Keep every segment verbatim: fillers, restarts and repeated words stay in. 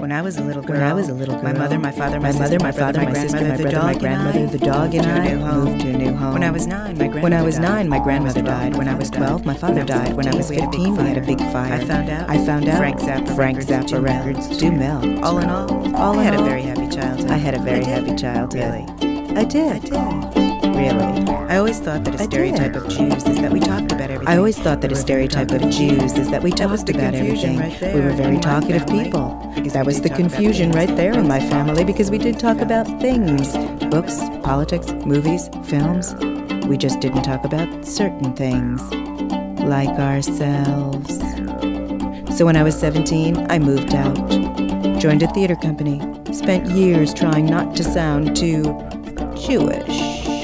When I was a little girl, when I was a little girl, my mother, my father, my, my sister, mother, my father, my sister, my brother, my grandmother, the dog, and I moved to a new home. When I was nine, my grandmother When I was died. nine, my grandmother died. When I was twelve, my father died. When I was fifteen, we had a big fire. I found out. I found out. Frank Zappa Frank records Zappa do melt. records do melt. All in all, All I in had all, a very happy childhood. I had a very I did. happy childhood. Really? I did. I did. Really? I always thought that a I stereotype did. of Jews is that we talked about everything. I always thought that We a were very stereotype of talkative. Jews is that we That was talked the about confusion everything. right there we were very in my talkative family, people. because That we was did the talk about confusion things. right there in my Books, family because we did talk Yeah. about things. Books, politics, movies, films. We just didn't talk about certain things. Like ourselves. So when I was seventeen, I moved out. Joined a theater company. Spent years trying not to sound too Jewish.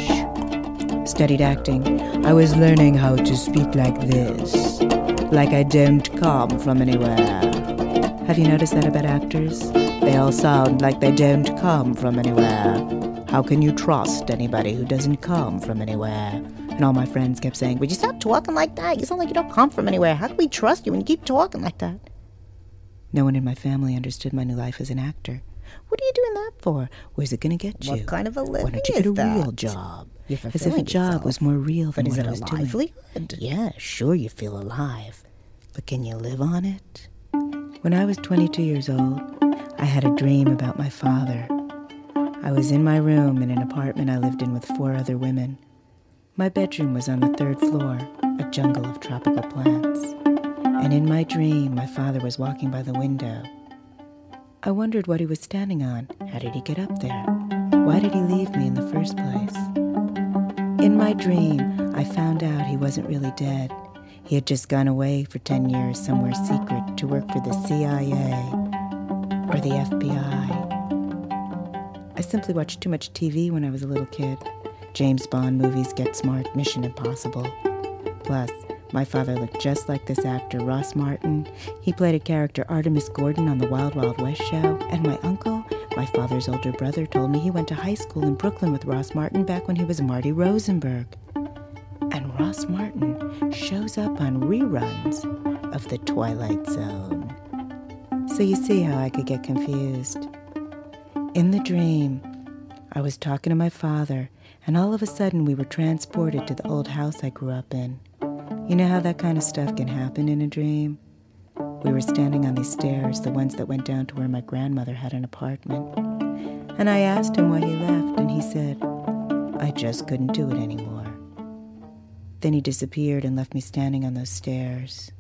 Studied acting. I was learning how to speak like this. Like I don't come from anywhere. Have you noticed that about actors? They all sound like they don't come from anywhere. How can you trust anybody who doesn't come from anywhere? And all my friends kept saying, would you stop talking like that? You sound like you don't come from anywhere. How can we trust you when you keep talking like that? No one in my family understood my new life as an actor. What are you doing that for? Where's it going to get you? What kind of a living Why don't you is get a that? real job? You're As if a fulfilling job yourself. was more real than But is what it I a was doing. livelihood? Yeah, sure you feel alive. But can you live on it? When I was twenty-two years old, I had a dream about my father. I was in my room in an apartment I lived in with four other women. My bedroom was on the third floor, a jungle of tropical plants. And in my dream, my father was walking by the window. I wondered what he was standing on. How did he get up there? Why did he leave me in the first place? In my dream, I found out he wasn't really dead. He had just gone away for ten years somewhere secret to work for the C I A or the F B I. I simply watched too much T V when I was a little kid. James Bond movies, Get Smart, Mission Impossible. Plus, my father looked just like this actor, Ross Martin. He played a character, Artemis Gordon, on the Wild Wild West show. And my uncle, my father's older brother, told me he went to high school in Brooklyn with Ross Martin back when he was Marty Rosenberg. And Ross Martin shows up on reruns of The Twilight Zone. So you see how I could get confused. In the dream, I was talking to my father, and all of a sudden we were transported to the old house I grew up in. You know how that kind of stuff can happen in a dream? We were standing on these stairs, the ones that went down to where my grandmother had an apartment. And I asked him why he left, and he said, I just couldn't do it anymore. Then he disappeared and left me standing on those stairs.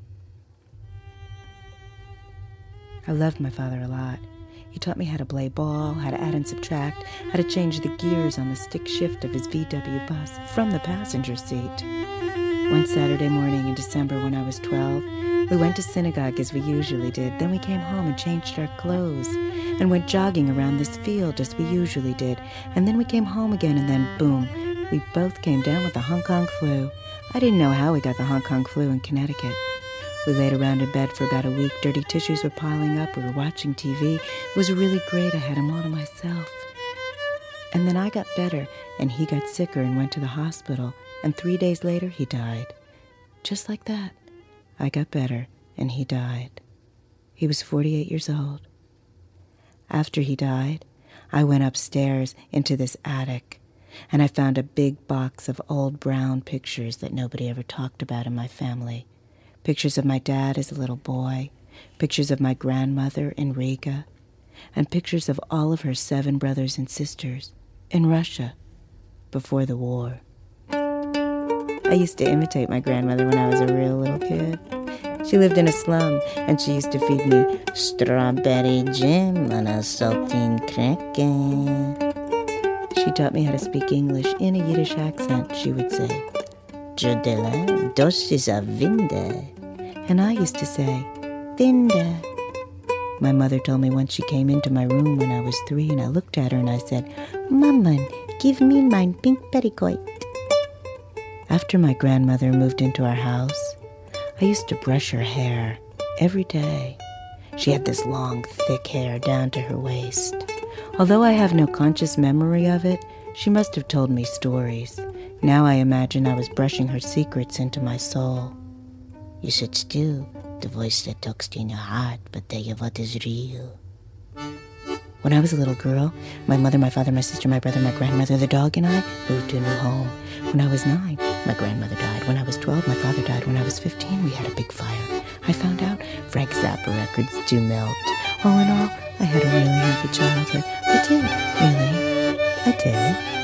I loved my father a lot. He taught me how to play ball, how to add and subtract, how to change the gears on the stick shift of his V W bus from the passenger seat. One Saturday morning in December when I was twelve, we went to synagogue as we usually did. Then we came home and changed our clothes and went jogging around this field as we usually did. And then we came home again, and then boom, we both came down with the Hong Kong flu. I didn't know how we got the Hong Kong flu in Connecticut. We laid around in bed for about a week. Dirty tissues were piling up. We were watching T V. It was really great. I had him all to myself. And then I got better, and he got sicker and went to the hospital. And three days later, he died. Just like that. I got better, and he died. He was forty-eight years old. After he died, I went upstairs into this attic, and I found a big box of old brown pictures that nobody ever talked about in my family. Pictures of my dad as a little boy, pictures of my grandmother in Riga, and pictures of all of her seven brothers and sisters in Russia before the war. I used to imitate my grandmother when I was a real little kid. She lived in a slum, and she used to feed me strawberry jam on a saltine cracker. She taught me how to speak English in a Yiddish accent. She would say, Jodela, das ist a Winde. And I used to say, Winde. My mother told me once she came into my room when I was three, and I looked at her and I said, Mamman, give me mein pink petticoat. After my grandmother moved into our house, I used to brush her hair every day. She had this long, thick hair down to her waist. Although I have no conscious memory of it, she must have told me stories. Now I imagine I was brushing her secrets into my soul. You sit still, the voice that talks in your heart, but tell you what is real. When I was a little girl, my mother, my father, my sister, my brother, my grandmother, the dog, and I moved to a new home. When I was nine, my grandmother died. When I was twelve, my father died. When I was fifteen, we had a big fire. I found out Frank Zappa records do melt. All in all, I had a really happy childhood. I did, really. I did.